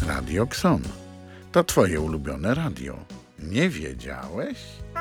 Radio Xon. To twoje ulubione radio. Nie wiedziałeś?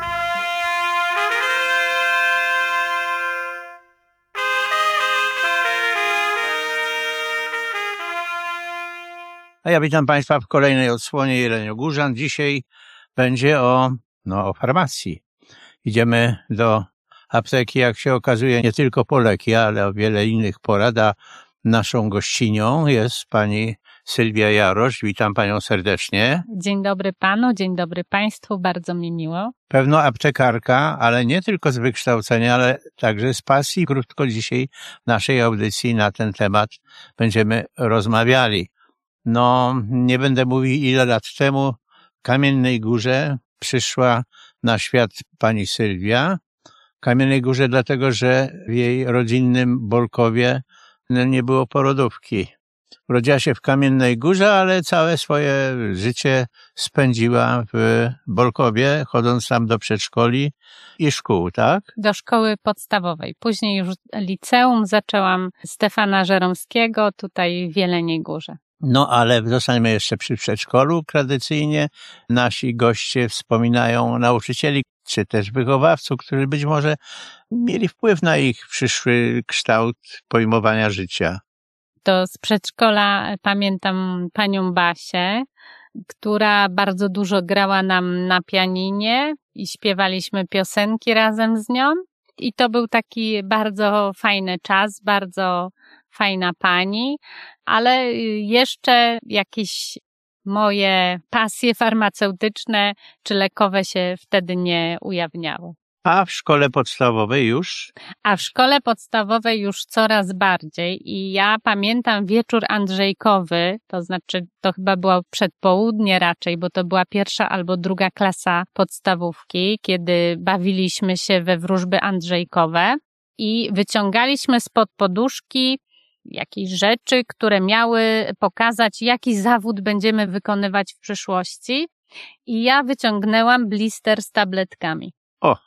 A ja witam Państwa w kolejnej odsłonie Jeleniogórzan. Dzisiaj będzie o farmacji. Idziemy do apteki, jak się okazuje, nie tylko po leki, ale o wiele innych porad. A naszą gościnią jest pani Sylwia Jarosz. Witam panią serdecznie. Dzień dobry panu, dzień dobry państwu, bardzo mi miło. Pewno aptekarka, ale nie tylko z wykształcenia, ale także z pasji. Krótko dzisiaj w naszej audycji na ten temat będziemy rozmawiali. Nie będę mówił, ile lat temu w Kamiennej Górze przyszła na świat pani Sylwia. W Kamiennej Górze dlatego, że w jej rodzinnym Bolkowie nie było porodówki. Urodziła się w Kamiennej Górze, ale całe swoje życie spędziła w Bolkowie, chodząc tam do przedszkoli i szkół, tak? Do szkoły podstawowej. Później już liceum zaczęłam Stefana Żeromskiego, tutaj w Jeleniej Górze. Ale zostańmy jeszcze przy przedszkolu. Tradycyjnie nasi goście wspominają nauczycieli, czy też wychowawców, którzy być może mieli wpływ na ich przyszły kształt pojmowania życia. To z przedszkola pamiętam panią Basię, która bardzo dużo grała nam na pianinie i śpiewaliśmy piosenki razem z nią. I to był taki bardzo fajny czas, bardzo fajna pani, ale jeszcze jakieś moje pasje farmaceutyczne czy lekowe się wtedy nie ujawniały. A w szkole podstawowej już? A w szkole podstawowej już coraz bardziej i ja pamiętam wieczór andrzejkowy, to znaczy to chyba było przedpołudnie raczej, bo to była 1. albo 2. klasa podstawówki, kiedy bawiliśmy się we wróżby andrzejkowe i wyciągaliśmy spod poduszki jakieś rzeczy, które miały pokazać, jaki zawód będziemy wykonywać w przyszłości i ja wyciągnęłam blister z tabletkami. O!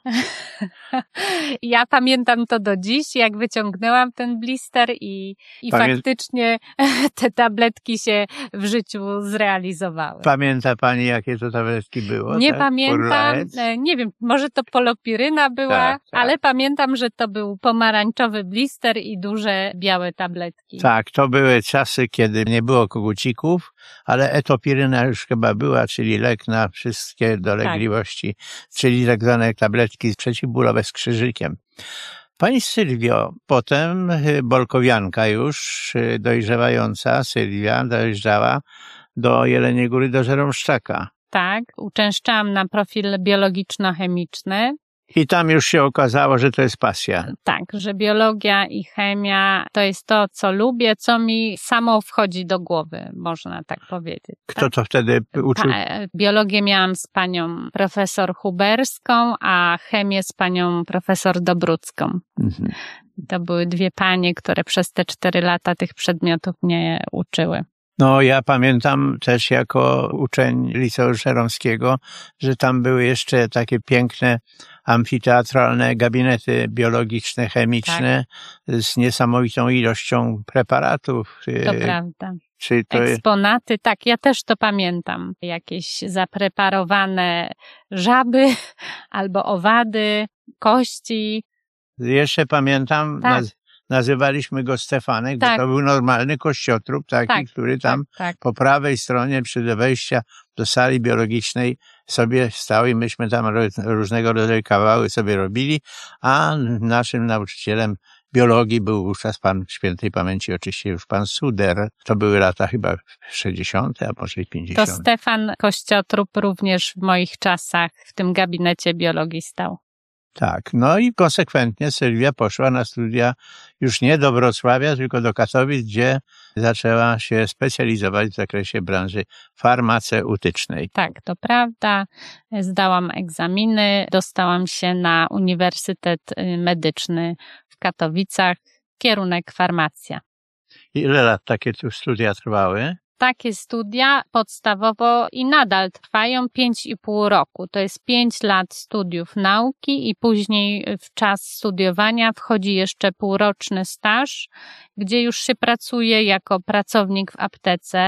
Ja pamiętam to do dziś, jak wyciągnęłam ten blister i faktycznie te tabletki się w życiu zrealizowały. Pamięta pani, jakie to tabletki było? Nie tak? pamiętam, nie wiem, może to polopiryna była, tak. Ale pamiętam, że to był pomarańczowy blister i duże białe tabletki. Tak, to były czasy, kiedy nie było kogucików, ale etopiryna już chyba była, czyli lek na wszystkie dolegliwości, czyli tak zwane tabletki przeciwbólowe z krzyżykiem. Pani Sylwio, potem bolkowianka już, dojrzewająca Sylwia, dojeżdżała do Jeleniej Góry, do Żeromszczaka. Tak, uczęszczałam na profil biologiczno-chemiczny. I tam już się okazało, że to jest pasja. Tak, że biologia i chemia to jest to, co lubię, co mi samo wchodzi do głowy, można tak powiedzieć. Kto to wtedy uczył? Biologię miałam z panią profesor Huberską, a chemię z panią profesor Dobrucką. Mhm. To były dwie panie, które przez te 4 lata tych przedmiotów mnie uczyły. Ja pamiętam też jako uczeń Liceum Żeromskiego, że tam były jeszcze takie piękne amfiteatralne gabinety biologiczne, chemiczne z niesamowitą ilością preparatów. To prawda. Eksponaty, tak, ja też to pamiętam. Jakieś zapreparowane żaby albo owady, kości. Jeszcze pamiętam, nazywaliśmy go Stefanek, bo to był normalny kościotrup, który tam po prawej stronie przy wejścia do sali biologicznej sobie stał i myśmy tam różnego rodzaju kawały sobie robili, a naszym nauczycielem biologii był wówczas pan świętej pamięci, oczywiście już pan Suder. To były lata chyba 60., a może i 50. To Stefan Kościotrup również w moich czasach w tym gabinecie biologii stał. Tak, i konsekwentnie Sylwia poszła na studia już nie do Wrocławia, tylko do Katowic, gdzie zaczęła się specjalizować w zakresie branży farmaceutycznej. Tak, to prawda. Zdałam egzaminy, dostałam się na Uniwersytet Medyczny w Katowicach, kierunek farmacja. Ile lat takie tu studia trwały? Takie studia podstawowo i nadal trwają 5,5 roku. To jest 5 lat studiów nauki i później w czas studiowania wchodzi jeszcze półroczny staż, gdzie już się pracuje jako pracownik w aptece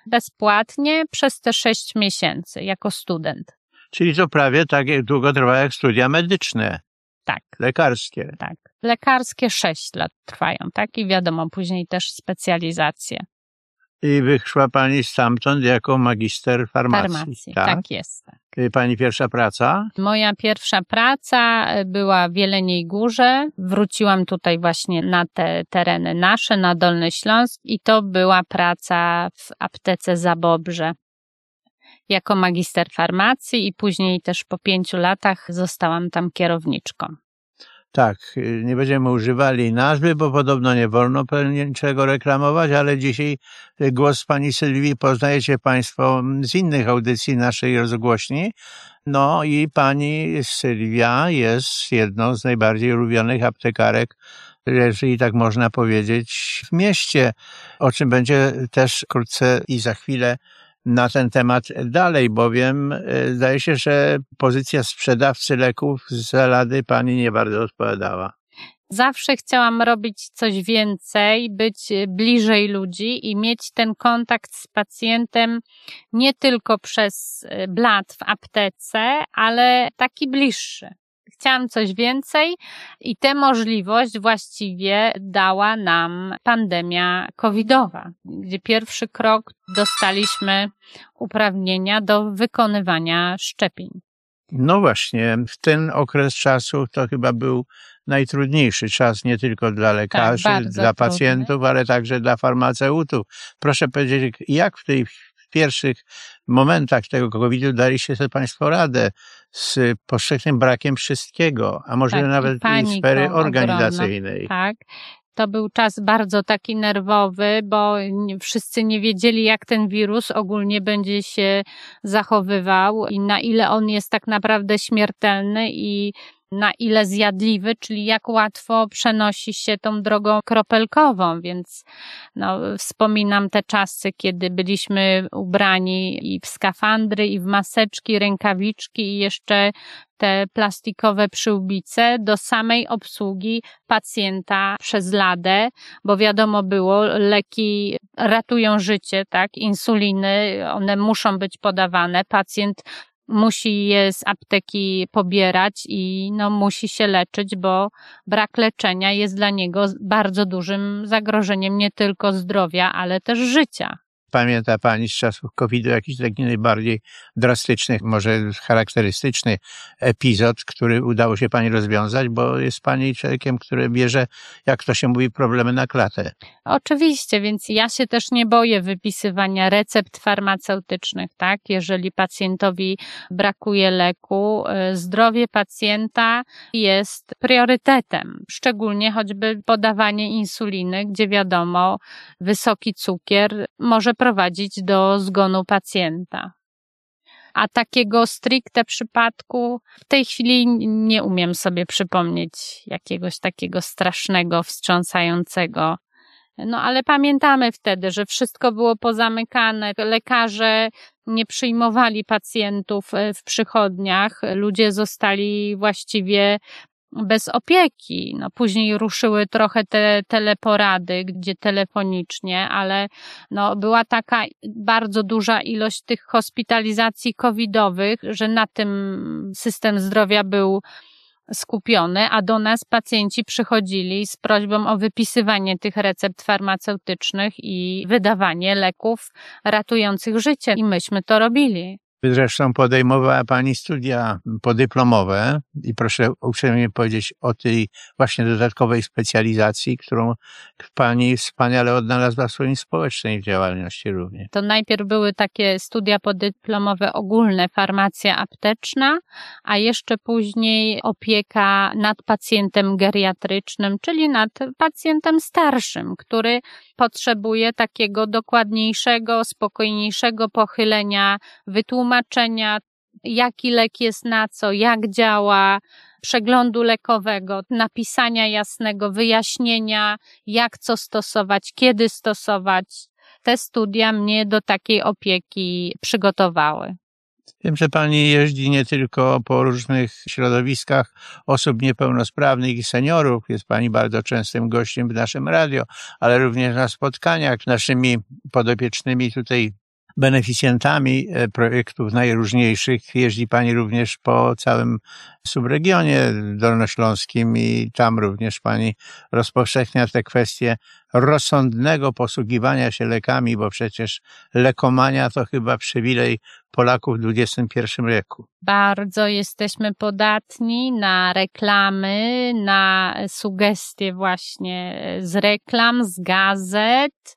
bezpłatnie przez te 6 miesięcy jako student. Czyli to prawie tak długo trwa jak studia medyczne, Tak, lekarskie. tak. Lekarskie 6 lat trwają, tak? I wiadomo, później też specjalizacje. I wyszła pani stamtąd jako magister farmacji. Tak jest. Tak. Pani pierwsza praca? Moja pierwsza praca była w Jeleniej Górze. Wróciłam tutaj właśnie na te tereny nasze, na Dolny Śląsk i to była praca w aptece Zabobrze jako magister farmacji i później też po 5 latach zostałam tam kierowniczką. Tak, nie będziemy używali nazwy, bo podobno nie wolno niczego reklamować, ale dzisiaj głos pani Sylwii poznajecie państwo z innych audycji naszej rozgłośni. No i pani Sylwia jest jedną z najbardziej ulubionych aptekarek, jeżeli tak można powiedzieć, w mieście, o czym będzie też wkrótce i za chwilę na ten temat dalej, bowiem zdaje się, że pozycja sprzedawcy leków z Lady pani nie bardzo odpowiadała. Zawsze chciałam robić coś więcej, być bliżej ludzi i mieć ten kontakt z pacjentem nie tylko przez blat w aptece, ale taki bliższy. Chciałam coś więcej i tę możliwość właściwie dała nam pandemia covidowa, gdzie pierwszy krok dostaliśmy uprawnienia do wykonywania szczepień. No właśnie, w ten okres czasu to chyba był najtrudniejszy czas nie tylko dla lekarzy, dla pacjentów, ale także dla farmaceutów. Proszę powiedzieć, jak w pierwszych momentach tego COVID-u daliście sobie państwo radę z powszechnym brakiem wszystkiego, a może nawet i sfery organizacyjnej. Ogromna. Tak. To był czas bardzo taki nerwowy, bo wszyscy nie wiedzieli, jak ten wirus ogólnie będzie się zachowywał i na ile on jest tak naprawdę śmiertelny i na ile zjadliwy, czyli jak łatwo przenosi się tą drogą kropelkową, więc wspominam te czasy, kiedy byliśmy ubrani i w skafandry, i w maseczki, rękawiczki i jeszcze te plastikowe przyłbice do samej obsługi pacjenta przez ladę, bo wiadomo było, leki ratują życie, tak, insuliny, one muszą być podawane, pacjent musi je z apteki pobierać i musi się leczyć, bo brak leczenia jest dla niego bardzo dużym zagrożeniem nie tylko zdrowia, ale też życia. Pamięta pani z czasów COVID-u jakiś taki najbardziej drastyczny, może charakterystyczny epizod, który udało się pani rozwiązać, bo jest pani człowiekiem, który bierze, jak to się mówi, problemy na klatę. Oczywiście, więc ja się też nie boję wypisywania recept farmaceutycznych, tak? Jeżeli pacjentowi brakuje leku, zdrowie pacjenta jest priorytetem, szczególnie choćby podawanie insuliny, gdzie wiadomo, wysoki cukier może prowadzić do zgonu pacjenta. A takiego stricte przypadku w tej chwili nie umiem sobie przypomnieć jakiegoś takiego strasznego, wstrząsającego. Ale pamiętamy wtedy, że wszystko było pozamykane, lekarze nie przyjmowali pacjentów w przychodniach, ludzie zostali właściwie bez opieki. Później ruszyły trochę te teleporady, gdzie telefonicznie, ale była taka bardzo duża ilość tych hospitalizacji covidowych, że na tym system zdrowia był skupiony, a do nas pacjenci przychodzili z prośbą o wypisywanie tych recept farmaceutycznych i wydawanie leków ratujących życie. I myśmy to robili. Zresztą podejmowała pani studia podyplomowe i proszę uprzejmie powiedzieć o tej właśnie dodatkowej specjalizacji, którą pani wspaniale odnalazła w swoim społecznej działalności również. To najpierw były takie studia podyplomowe ogólne, farmacja apteczna, a jeszcze później opieka nad pacjentem geriatrycznym, czyli nad pacjentem starszym, który potrzebuje takiego dokładniejszego, spokojniejszego pochylenia, wytłumaczenia, jaki lek jest na co, jak działa, przeglądu lekowego, napisania jasnego, wyjaśnienia, jak co stosować, kiedy stosować. Te studia mnie do takiej opieki przygotowały. Wiem, że pani jeździ nie tylko po różnych środowiskach osób niepełnosprawnych i seniorów. Jest pani bardzo częstym gościem w naszym radio, ale również na spotkaniach z naszymi podopiecznymi tutaj beneficjentami projektów najróżniejszych. Jeździ pani również po całym subregionie dolnośląskim i tam również pani rozpowszechnia te kwestie rozsądnego posługiwania się lekami, bo przecież lekomania to chyba przywilej Polaków w XXI wieku. Bardzo jesteśmy podatni na reklamy, na sugestie właśnie z reklam, z gazet,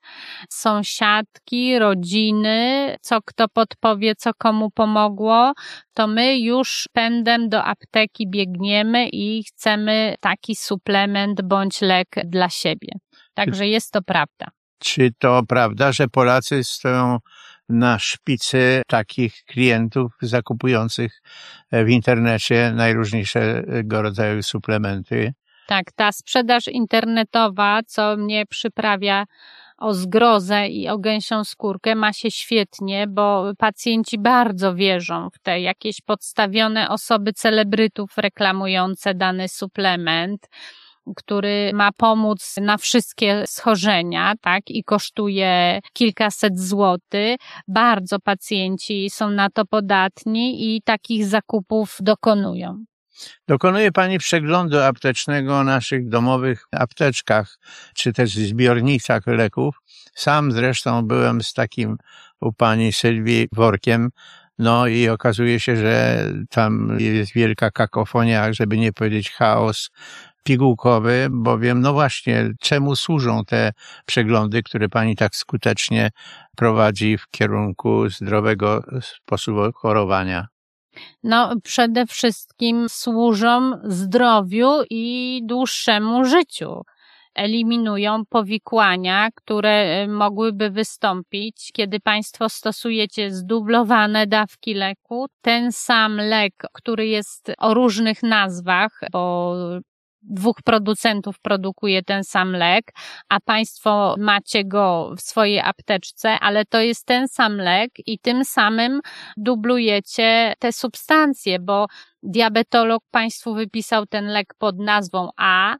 sąsiadki, rodziny, co kto podpowie, co komu pomogło, to my już pędem do apteki biegniemy i chcemy taki suplement bądź lek dla siebie. Także jest to prawda. Czy to prawda, że Polacy stoją na szpicy takich klientów zakupujących w internecie najróżniejszego rodzaju suplementy? Tak, ta sprzedaż internetowa, co mnie przyprawia o zgrozę i o gęsią skórkę, ma się świetnie, bo pacjenci bardzo wierzą w te jakieś podstawione osoby celebrytów reklamujące dany suplement, który ma pomóc na wszystkie schorzenia, tak, i kosztuje kilkaset złotych. Bardzo pacjenci są na to podatni i takich zakupów dokonują. Dokonuje pani przeglądu aptecznego o naszych domowych apteczkach, czy też zbiornicach leków. Sam zresztą byłem z takim u pani Sylwii workiem, no i okazuje się, że tam jest wielka kakofonia, żeby nie powiedzieć chaos pigułkowy, bowiem no właśnie, czemu służą te przeglądy, które pani tak skutecznie prowadzi w kierunku zdrowego sposobu chorowania? No, przede wszystkim służą zdrowiu i dłuższemu życiu. Eliminują powikłania, które mogłyby wystąpić, kiedy państwo stosujecie zdublowane dawki leku. Ten sam lek, który jest o różnych nazwach, bo 2 producentów produkuje ten sam lek, a państwo macie go w swojej apteczce, ale to jest ten sam lek i tym samym dublujecie te substancje, bo diabetolog państwu wypisał ten lek pod nazwą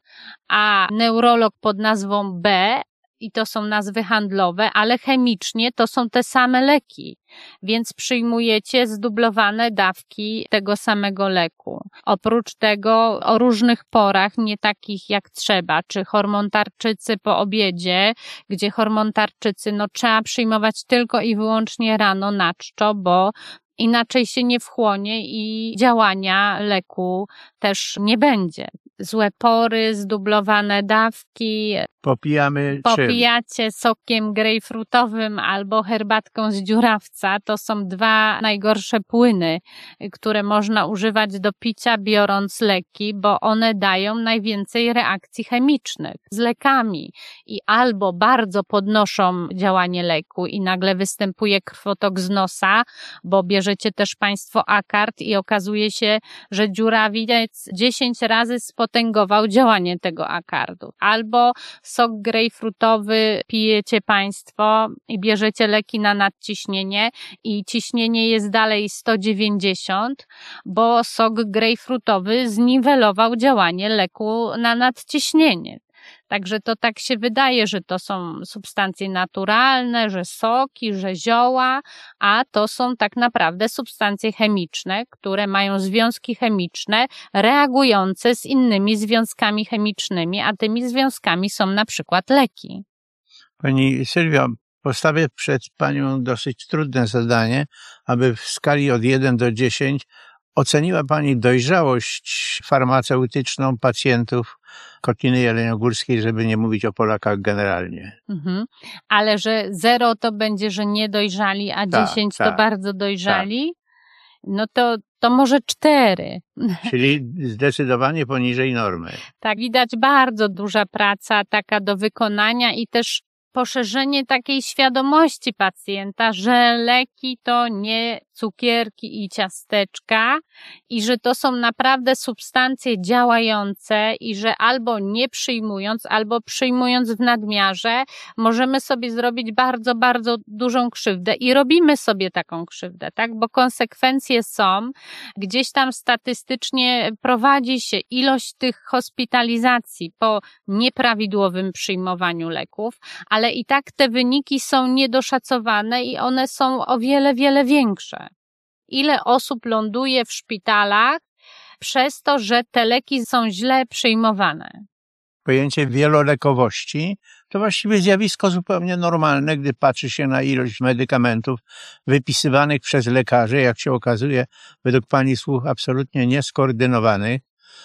a neurolog pod nazwą B, i to są nazwy handlowe, ale chemicznie to są te same leki, więc przyjmujecie zdublowane dawki tego samego leku. Oprócz tego o różnych porach, nie takich jak trzeba, czy hormon tarczycy po obiedzie, gdzie hormon tarczycy trzeba przyjmować tylko i wyłącznie rano na czczo, bo inaczej się nie wchłonie i działania leku też nie będzie. Złe pory, zdublowane dawki. Popijacie sokiem grejpfrutowym albo herbatką z dziurawca. To są 2 najgorsze płyny, które można używać do picia, biorąc leki, bo one dają najwięcej reakcji chemicznych z lekami i albo bardzo podnoszą działanie leku i nagle występuje krwotok z nosa, bo bierzecie też państwo akard i okazuje się, że dziurawiec 10 razy spotęgował działanie tego akardu. Albo sok grejpfrutowy pijecie państwo i bierzecie leki na nadciśnienie i ciśnienie jest dalej 190, bo sok grejpfrutowy zniwelował działanie leku na nadciśnienie. Także to tak się wydaje, że to są substancje naturalne, że soki, że zioła, a to są tak naprawdę substancje chemiczne, które mają związki chemiczne reagujące z innymi związkami chemicznymi, a tymi związkami są na przykład leki. Pani Sylwio, postawię przed panią dosyć trudne zadanie, aby w skali od 1 do 10 oceniła pani dojrzałość farmaceutyczną pacjentów Kotliny Jeleniogórskiej, żeby nie mówić o Polakach generalnie. Ale że 0 to będzie, że niedojrzali, a 10 to bardzo dojrzali? Tak. No to może 4. Czyli zdecydowanie poniżej normy. Tak, widać bardzo duża praca taka do wykonania i też poszerzenie takiej świadomości pacjenta, że leki to nie cukierki i ciasteczka i że to są naprawdę substancje działające i że albo nie przyjmując, albo przyjmując w nadmiarze, możemy sobie zrobić bardzo, bardzo dużą krzywdę i robimy sobie taką krzywdę, tak? Bo konsekwencje są, gdzieś tam statystycznie prowadzi się ilość tych hospitalizacji po nieprawidłowym przyjmowaniu leków, ale i tak te wyniki są niedoszacowane i one są o wiele, wiele większe. Ile osób ląduje w szpitalach przez to, że te leki są źle przyjmowane? Pojęcie wielolekowości to właściwie zjawisko zupełnie normalne, gdy patrzy się na ilość medykamentów wypisywanych przez lekarzy, jak się okazuje, według pani słów absolutnie nieskoordynowanych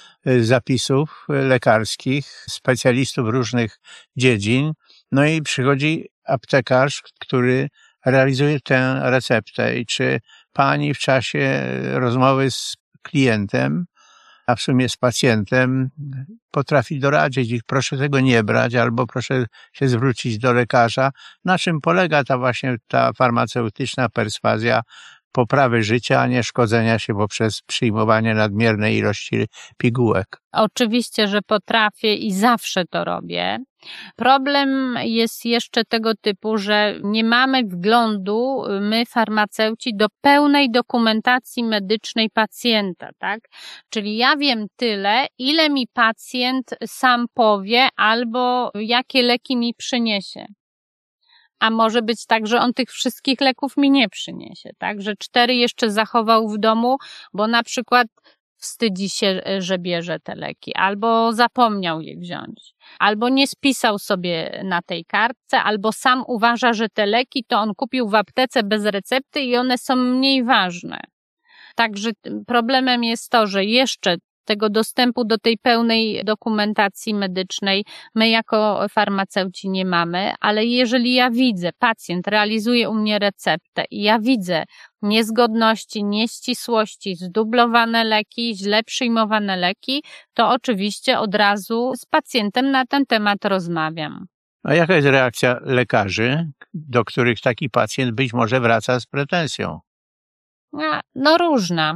zapisów lekarskich, specjalistów różnych dziedzin. No i przychodzi aptekarz, który realizuje tę receptę. I czy pani w czasie rozmowy z klientem, a w sumie z pacjentem, potrafi doradzić ich, proszę tego nie brać, albo proszę się zwrócić do lekarza. Na czym polega ta farmaceutyczna perswazja poprawy życia, a nie szkodzenia się poprzez przyjmowanie nadmiernej ilości pigułek? Oczywiście, że potrafię i zawsze to robię. Problem jest jeszcze tego typu, że nie mamy wglądu, my farmaceuci, do pełnej dokumentacji medycznej pacjenta, tak? Czyli ja wiem tyle, ile mi pacjent sam powie albo jakie leki mi przyniesie. A może być tak, że on tych wszystkich leków mi nie przyniesie, tak? Że 4 jeszcze zachował w domu, bo na przykład wstydzi się, że bierze te leki, albo zapomniał je wziąć, albo nie spisał sobie na tej kartce, albo sam uważa, że te leki to on kupił w aptece bez recepty i one są mniej ważne. Także problemem jest to, że jeszcze tego dostępu do tej pełnej dokumentacji medycznej my jako farmaceuci nie mamy, ale jeżeli ja widzę, pacjent realizuje u mnie receptę i ja widzę niezgodności, nieścisłości, zdublowane leki, źle przyjmowane leki, to oczywiście od razu z pacjentem na ten temat rozmawiam. A jaka jest reakcja lekarzy, do których taki pacjent być może wraca z pretensją? No różna.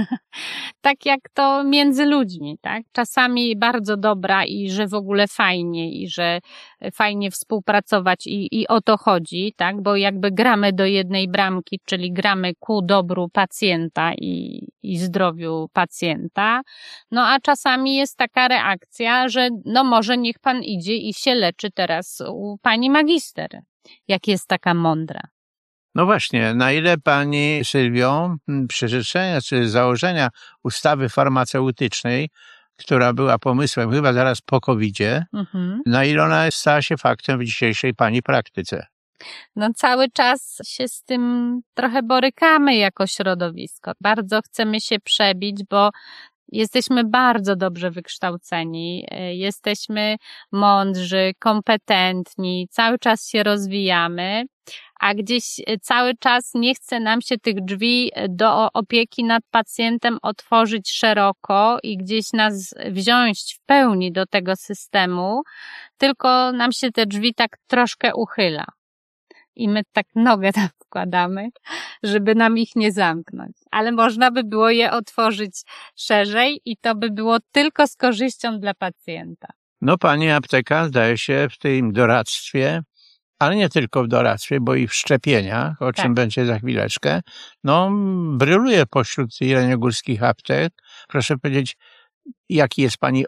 Tak jak to między ludźmi, tak? Czasami bardzo dobra i że w ogóle fajnie i że fajnie współpracować i o to chodzi, tak? Bo jakby gramy do jednej bramki, czyli gramy ku dobru pacjenta i zdrowiu pacjenta. No a czasami jest taka reakcja, że no może niech pan idzie i się leczy teraz u pani magister, jak jest taka mądra. No właśnie, na ile pani, Sylwio, przyrzeczenia czy założenia ustawy farmaceutycznej, która była pomysłem chyba zaraz po COVID-zie, na ile ona stała się faktem w dzisiejszej pani praktyce? No cały czas się z tym trochę borykamy jako środowisko. Bardzo chcemy się przebić, bo jesteśmy bardzo dobrze wykształceni, jesteśmy mądrzy, kompetentni, cały czas się rozwijamy, a gdzieś cały czas nie chce nam się tych drzwi do opieki nad pacjentem otworzyć szeroko i gdzieś nas wziąć w pełni do tego systemu, tylko nam się te drzwi tak troszkę uchyla. I my tak nogę tam wkładamy, żeby nam ich nie zamknąć. Ale można by było je otworzyć szerzej i to by było tylko z korzyścią dla pacjenta. No pani apteka zdaje się w tym doradztwie, ale nie tylko w doradztwie, bo i w szczepieniach, o czym będzie za chwileczkę, no bryluje pośród jeleniogórskich aptek. Proszę powiedzieć, jaki jest pani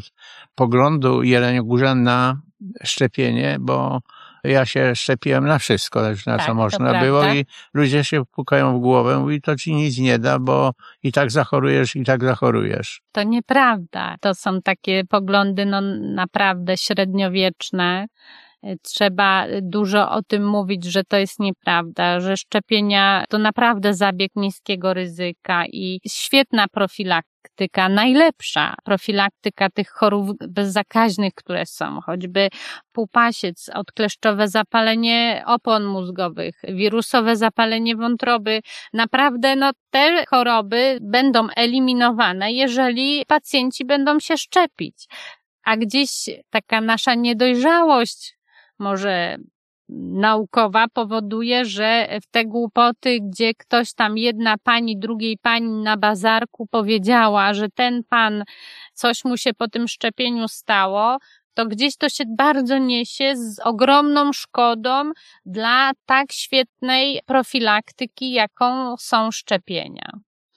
poglądu jeleniogórzan na szczepienie, bo ja się szczepiłem na wszystko, na co można było i ludzie się pukają w głowę i to ci nic nie da, bo i tak zachorujesz. To nieprawda. To są takie poglądy no naprawdę średniowieczne. Trzeba dużo o tym mówić, że to jest nieprawda, że szczepienia to naprawdę zabieg niskiego ryzyka i świetna profilaktyka, najlepsza profilaktyka tych chorób bezzakaźnych, które są, choćby półpasiec, odkleszczowe zapalenie opon mózgowych, wirusowe zapalenie wątroby. Naprawdę no, te choroby będą eliminowane, jeżeli pacjenci będą się szczepić. A gdzieś taka nasza niedojrzałość, może naukowa powoduje, że w te głupoty, gdzie ktoś tam, jedna pani drugiej pani na bazarku powiedziała, że ten pan, coś mu się po tym szczepieniu stało, to gdzieś to się bardzo niesie z ogromną szkodą dla tak świetnej profilaktyki, jaką są szczepienia.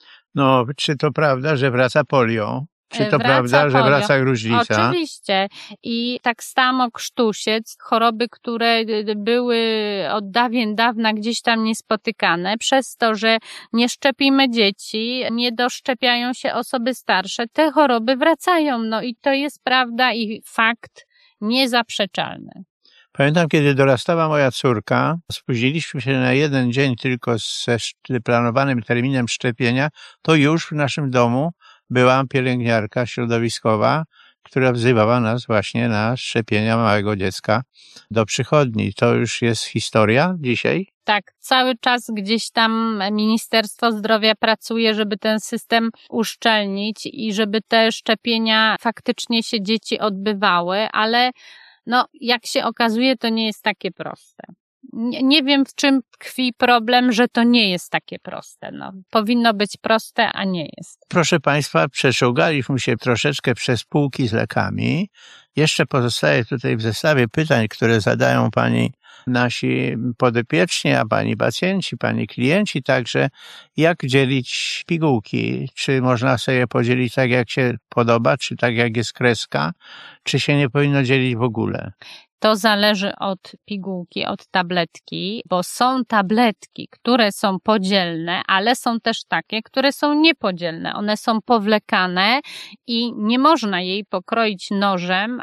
No, czy to prawda, że wraca polio? Czy to Wraca prawda, że polio. wraca gruźlica? Oczywiście. I tak samo krztusiec, choroby, które były od dawien dawna gdzieś tam niespotykane, przez to, że nie szczepimy dzieci, nie doszczepiają się osoby starsze, te choroby wracają. No i to jest prawda i fakt niezaprzeczalny. Pamiętam, kiedy dorastała moja córka, spóźniliśmy się na 1 dzień tylko ze planowanym terminem szczepienia, to już w naszym domu była pielęgniarka środowiskowa, która wzywała nas właśnie na szczepienia małego dziecka do przychodni. To już jest historia dzisiaj? Tak, cały czas gdzieś tam Ministerstwo Zdrowia pracuje, żeby ten system uszczelnić i żeby te szczepienia faktycznie się dzieci odbywały, ale no, jak się okazuje, to nie jest takie proste. Nie wiem, w czym tkwi problem, że to nie jest takie proste. No, powinno być proste, a nie jest. Proszę Państwa, przeszugaliśmy się troszeczkę przez półki z lekami. Jeszcze pozostaje tutaj w zestawie pytań, które zadają Pani nasi podopieczni, a Pani pacjenci, Pani klienci także, jak dzielić pigułki. Czy można sobie podzielić tak, jak się podoba, czy tak, jak jest kreska, czy się nie powinno dzielić w ogóle? To zależy od pigułki, od tabletki, bo są tabletki, które są podzielne, ale są też takie, które są niepodzielne. One są powlekane i nie można jej pokroić nożem,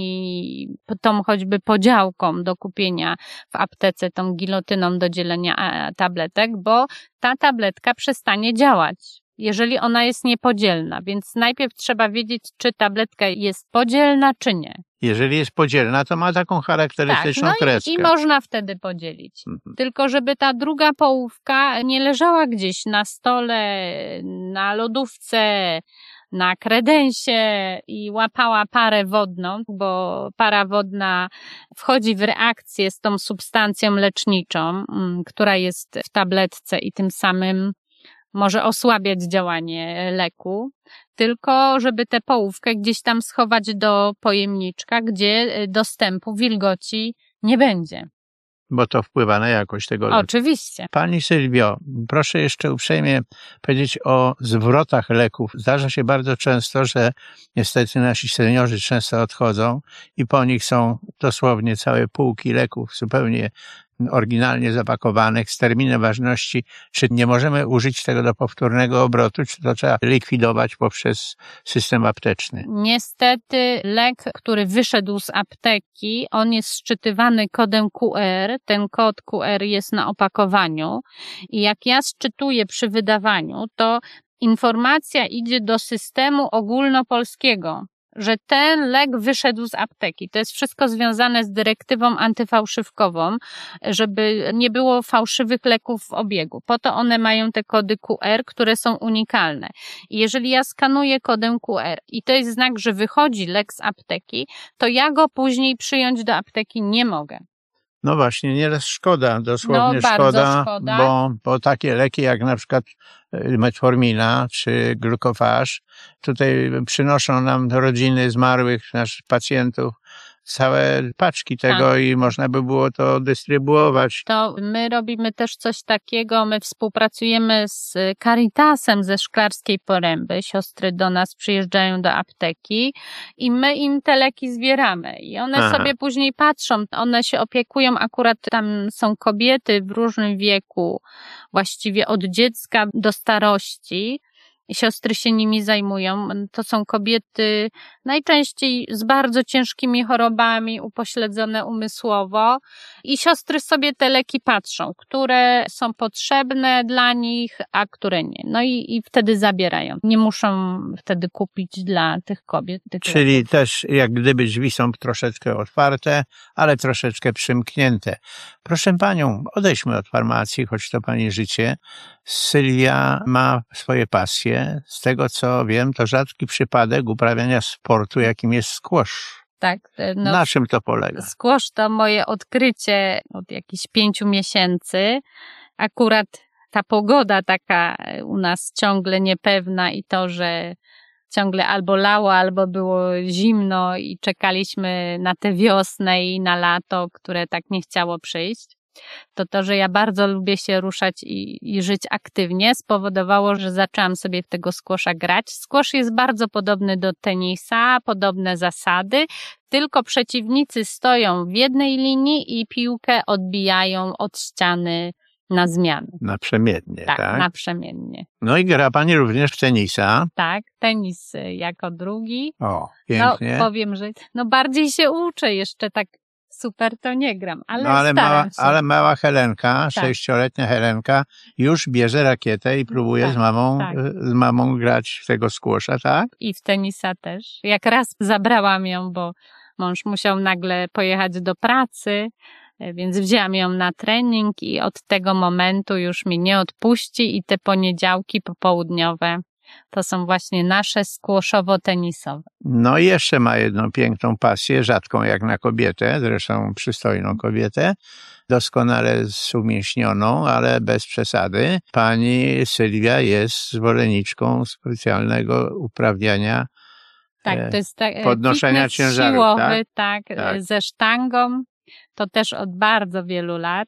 ani tą choćby podziałką do kupienia w aptece, tą gilotyną do dzielenia tabletek, bo ta tabletka przestanie działać, jeżeli ona jest niepodzielna. Więc najpierw trzeba wiedzieć, czy tabletka jest podzielna, czy nie. Jeżeli jest podzielna, to ma taką charakterystyczną tak, kreskę. I można wtedy podzielić. Tylko żeby ta druga połówka nie leżała gdzieś na stole, na lodówce, na kredensie i łapała parę wodną, bo para wodna wchodzi w reakcję z tą substancją leczniczą, która jest w tabletce i tym samym może osłabiać działanie leku, tylko żeby tę połówkę gdzieś tam schować do pojemniczka, gdzie dostępu wilgoci nie będzie. Bo to wpływa na jakość tego leku. Oczywiście. Pani Sylwio, proszę jeszcze uprzejmie powiedzieć o zwrotach leków. Zdarza się bardzo często, że niestety nasi seniorzy często odchodzą i po nich są dosłownie całe półki leków zupełnie oryginalnie zapakowanych z terminem ważności. Czy nie możemy użyć tego do powtórnego obrotu, czy to trzeba likwidować poprzez system apteczny? Niestety lek, który wyszedł z apteki, on jest szczytywany kodem QR. Ten kod QR jest na opakowaniu i jak ja szczytuję przy wydawaniu, to informacja idzie do systemu ogólnopolskiego, że ten lek wyszedł z apteki. To jest wszystko związane z dyrektywą antyfałszywkową, żeby nie było fałszywych leków w obiegu. Po to one mają te kody QR, które są unikalne. I jeżeli ja skanuję kodem QR i to jest znak, że wychodzi lek z apteki, to ja go później przyjąć do apteki nie mogę. No właśnie, nieraz szkoda, dosłownie bardzo szkoda. Bo takie leki jak na przykład metformina czy glukofaż, tutaj przynoszą nam rodziny zmarłych naszych pacjentów całe paczki tego i można by było to dystrybuować. To my robimy też coś takiego, my współpracujemy z Caritasem ze Szklarskiej Poręby, siostry do nas przyjeżdżają do apteki i my im te leki zbieramy i one sobie później patrzą, one się opiekują, akurat tam są kobiety w różnym wieku, właściwie od dziecka do starości. Siostry się nimi zajmują. To są kobiety najczęściej z bardzo ciężkimi chorobami, upośledzone umysłowo i siostry sobie te leki patrzą, które są potrzebne dla nich, a które nie. No i wtedy zabierają. Nie muszą wtedy kupić dla tych kobiet. Czyli też jak gdyby drzwi są troszeczkę otwarte, ale troszeczkę przymknięte. Proszę Panią, odejdźmy od farmacji, choć to Pani życie. Sylwia ma swoje pasje. Z tego co wiem, to rzadki przypadek uprawiania sportu, jakim jest squash. Tak, no, Na czym to polega? squash to moje odkrycie od jakichś 5 miesięcy. Akurat ta pogoda taka u nas ciągle niepewna i to, że ciągle albo lało, albo było zimno i czekaliśmy na tę wiosnę i na lato, które tak nie chciało przyjść. To, że ja bardzo lubię się ruszać i żyć aktywnie, spowodowało, że zaczęłam sobie w tego squasha grać. Squash jest bardzo podobny do tenisa, podobne zasady, tylko przeciwnicy stoją w jednej linii i piłkę odbijają od ściany na zmianę. Naprzemiennie, tak? Naprzemiennie. No i gra pani również w tenisa. Tak, tenis jako drugi. O, pięknie. No, powiem, że bardziej się uczę, jeszcze tak super to nie gram, ale no, ale staram się. ale mała Helenka, Tak. 6-letnia Helenka, już bierze rakietę i próbuje Tak, tak. z mamą grać w tego squasha, tak? I w tenisa też. Jak raz zabrałam ją, bo mąż musiał nagle pojechać do pracy, więc wzięłam ją na trening i od tego momentu już mnie nie odpuści i te poniedziałki popołudniowe to są właśnie nasze squashowo-tenisowe. No i jeszcze ma jedną piękną pasję, rzadką jak na kobietę, zresztą przystojną kobietę, doskonale zumięśnioną, ale bez przesady. Pani Sylwia jest zwolenniczką specjalnego uprawniania Tak, to jest podnoszenia fitness ciężarów, siłowy, tak? Tak. ze sztangą. To też od bardzo wielu lat,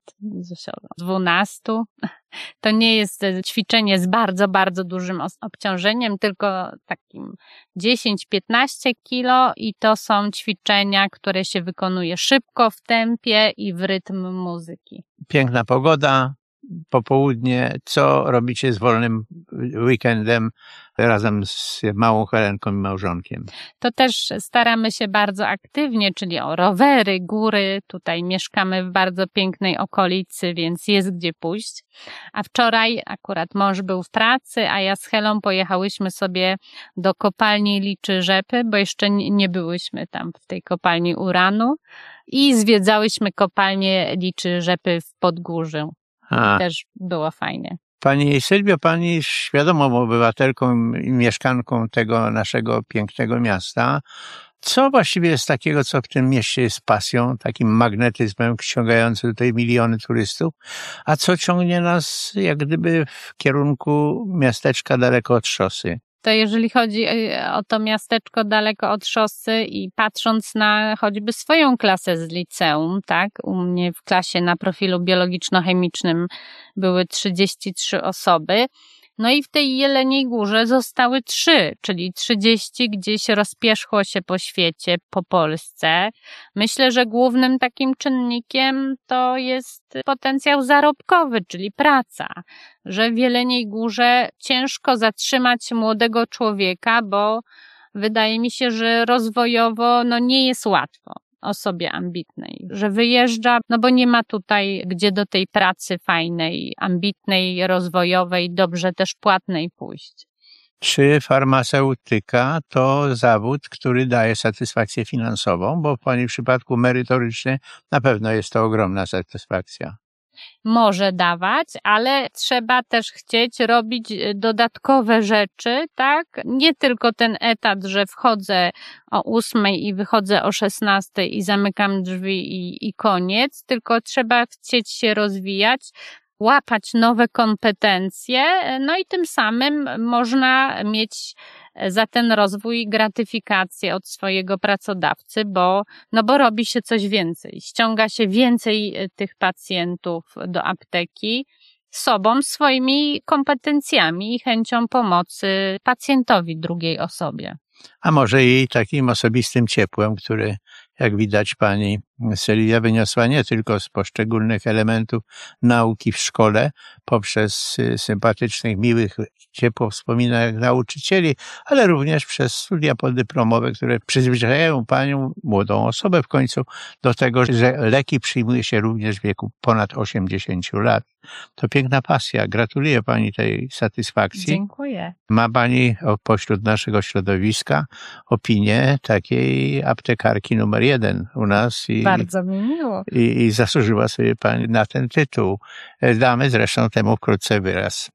12. To nie jest ćwiczenie z bardzo, bardzo dużym obciążeniem, tylko takim 10-15 kilo i to są ćwiczenia, które się wykonuje szybko, w tempie i w rytm muzyki. Piękna pogoda, popołudnie. Co robicie z wolnym weekendem razem z małą Helenką i małżonkiem? To też staramy się bardzo aktywnie, czyli o rowery, góry. Tutaj mieszkamy w bardzo pięknej okolicy, więc jest gdzie pójść. A wczoraj akurat mąż był w pracy, a ja z Helą pojechałyśmy sobie do kopalni Liczy Rzepy, bo jeszcze nie byłyśmy tam w tej kopalni uranu i zwiedzałyśmy kopalnię Liczy Rzepy w Podgórzu. Też było fajnie. Pani Sylwio, pani świadomą obywatelką i mieszkanką tego naszego pięknego miasta. Co właściwie jest takiego, co w tym mieście jest pasją, takim magnetyzmem ściągającym tutaj miliony turystów, a co ciągnie nas jak gdyby w kierunku miasteczka daleko od szosy? To jeżeli chodzi o to miasteczko daleko od szosy i patrząc na choćby swoją klasę z liceum, tak? U mnie w klasie na profilu biologiczno-chemicznym były 33 osoby. No i w tej Jeleniej Górze zostały 3, czyli 30 gdzieś rozpierzchło się po świecie, po Polsce. Myślę, że głównym takim czynnikiem to jest potencjał zarobkowy, czyli praca. Że w Jeleniej Górze ciężko zatrzymać młodego człowieka, bo wydaje mi się, że rozwojowo nie jest łatwo osobie ambitnej, że wyjeżdża, bo nie ma tutaj gdzie do tej pracy fajnej, ambitnej, rozwojowej, dobrze też płatnej pójść. Czy farmaceutyka to zawód, który daje satysfakcję finansową? Bo w pani przypadku merytorycznie na pewno jest to ogromna satysfakcja. Może dawać, ale trzeba też chcieć robić dodatkowe rzeczy, tak? Nie tylko ten etat, że wchodzę o 8 i wychodzę o 16 i zamykam drzwi i koniec, tylko trzeba chcieć się rozwijać, łapać nowe kompetencje, no i tym samym można mieć za ten rozwój gratyfikację od swojego pracodawcy, bo robi się coś więcej, ściąga się więcej tych pacjentów do apteki sobą, swoimi kompetencjami i chęcią pomocy pacjentowi, drugiej osobie. A może i takim osobistym ciepłem, które jak widać pani Sylwia wyniosła nie tylko z poszczególnych elementów nauki w szkole, poprzez sympatycznych, miłych, ciepło wspominanych nauczycieli, ale również przez studia podyplomowe, które przyzwyczajają panią, młodą osobę w końcu, do tego, że leki przyjmuje się również w wieku ponad 80 lat. To piękna pasja. Gratuluję pani tej satysfakcji. Dziękuję. Ma pani pośród naszego środowiska opinię takiej aptekarki numer 1 u nas bardzo mi miło. I zasłużyła sobie pani na ten tytuł. Damy zresztą temu wkrótce wyraz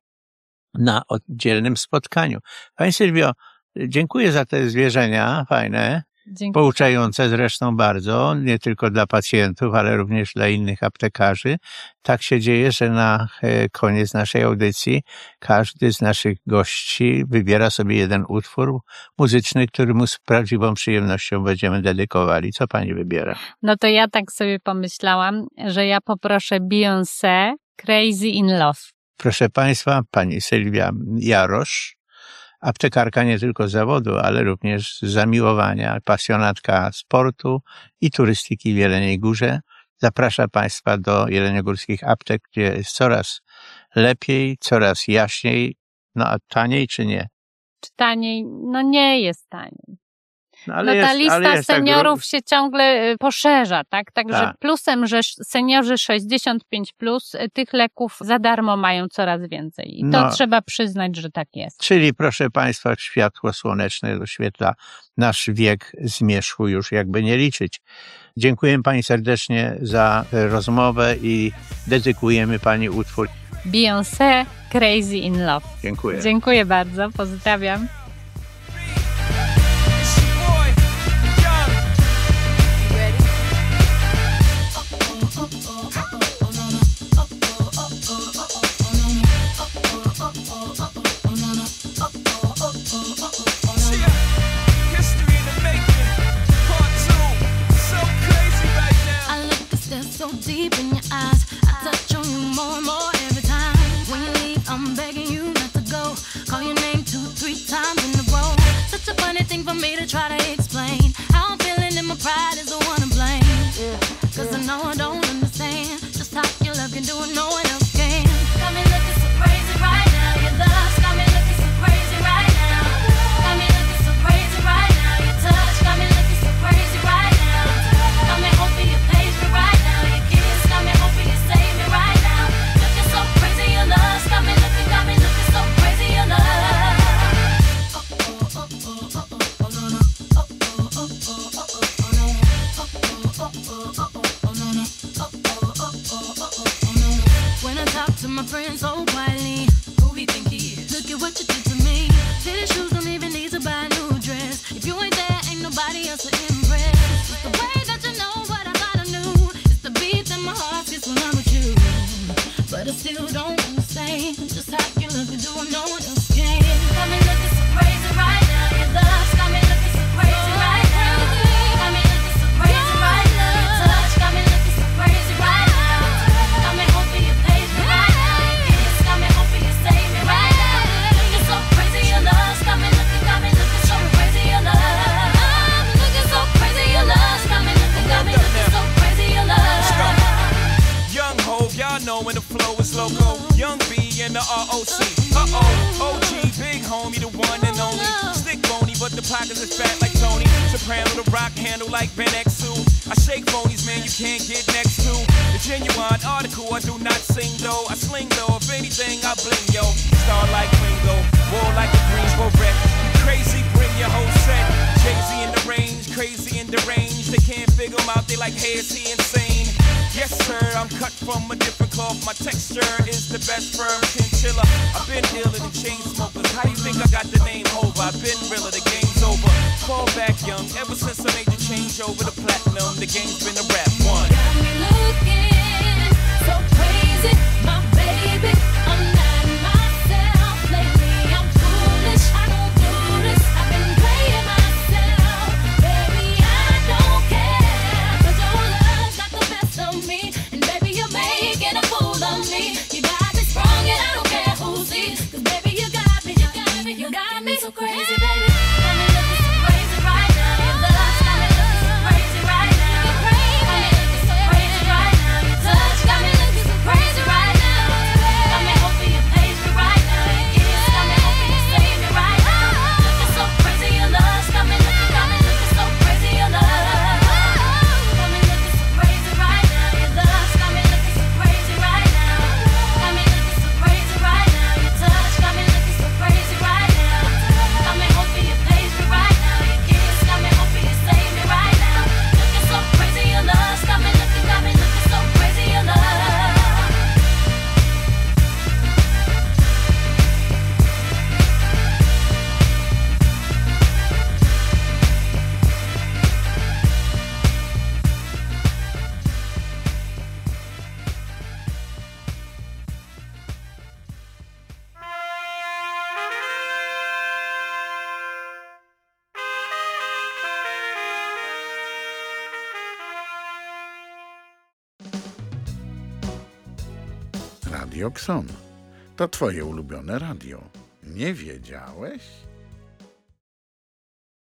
na oddzielnym spotkaniu. Pani Sylwio, dziękuję za te zwierzenia fajne Dziękuję. Pouczające zresztą bardzo, nie tylko dla pacjentów, ale również dla innych aptekarzy. Tak się dzieje, że na koniec naszej audycji każdy z naszych gości wybiera sobie jeden utwór muzyczny, który mu z prawdziwą przyjemnością będziemy dedykowali. Co pani wybiera? No to ja tak sobie pomyślałam, że ja poproszę Beyoncé, Crazy in Love. Proszę państwa, pani Sylwia Jarosz, aptekarka nie tylko z zawodu, ale również z zamiłowania, pasjonatka sportu i turystyki w Jeleniej Górze. Zaprasza państwa do jeleniogórskich aptek, gdzie jest coraz lepiej, coraz jaśniej, no a taniej czy nie? Czy taniej? No nie jest taniej. No, Ta lista seniorów się ciągle poszerza, tak? Także Tak. plusem, że seniorzy 65 plus tych leków za darmo mają coraz więcej. I to trzeba przyznać, że tak jest. Czyli proszę państwa, światło słoneczne doświetla nasz wiek zmierzchu już jakby nie liczyć. Dziękuję pani serdecznie za rozmowę i dedykujemy pani utwór. Beyoncé, Crazy in Love. Dziękuję. Dziękuję bardzo, pozdrawiam. Deep in your eyes, I touch on you more and more every time. When you leave, I'm begging you not to go. Call your name 2-3 times in a row. Such a funny thing for me to try to explain. How I'm feeling and my pride is the one to blame. Cause I know I don't understand just how your love can do it, no one else can. Got me looking so crazy right now. Your love's got me looking so crazy right now. Got me looking so crazy right now. Your touch got me looking so crazy right now. Got me hoping you page me right now. Your kiss got me hoping you save me right now. Looking so crazy, your love's got me looking so crazy, your love. When I talk to my friends so quietly, who he think he is? Look at what you did to me. Fitted shoes don't even need to buy a new dress. If you ain't there, ain't nobody else to impress. It's the way that you know what I thought I knew. It's the beat that my heart gets when I'm with you. But I still don't understand just how you look and do what no one else can. Got me looking so crazy right now. Your love's got me looking so crazy right now. Got me looking so crazy right now. Your touch got me looking so crazy right now. Got me hoping you page me right now. Your kiss got me hoping you save me right now. Looking so crazy, your love's got me looking so crazy, your love. I'm looking so crazy, your love's got me looking so crazy, your love. Young Hov, y'all know when the flow is loco. Young B and the ROC. OG, big homie, the one and only. Stick bony, but the pockets is fat like Tony. Soprano, the rock handle like Ben X2. I shake phonies, man, you can't get next to. The genuine article, I do not sing though. I sling though, if anything, I bling yo. Star like Ringo, war like a Greensboro wreck. Crazy, bring your whole set. Jay-Z in the range, crazy in the range. They can't figure him out, they like, hey, is he insane? Yes, sir, I'm cut from a different cloth. My texture is the best firm chinchilla. I've been iller than chain smokers. How you think I got the name over? I've been realer, the game's over. Fall back young, ever since I made the change over to platinum, the game's been a rap one. Got me looking so crazy, my baby. I'm not myself lately. I'm foolish. I don't do this. I've been playing myself, baby. I don't care. 'Cause your love's got the best of me, and baby, you're making a fool of me. You got me sprung, and I don't care who sees. 'Cause baby, you got me so crazy, baby. Got me looking so crazy right now. Your love's got me looking so crazy right now. Got me looking so crazy right now. Radio Xon. To twoje ulubione radio. Nie wiedziałeś?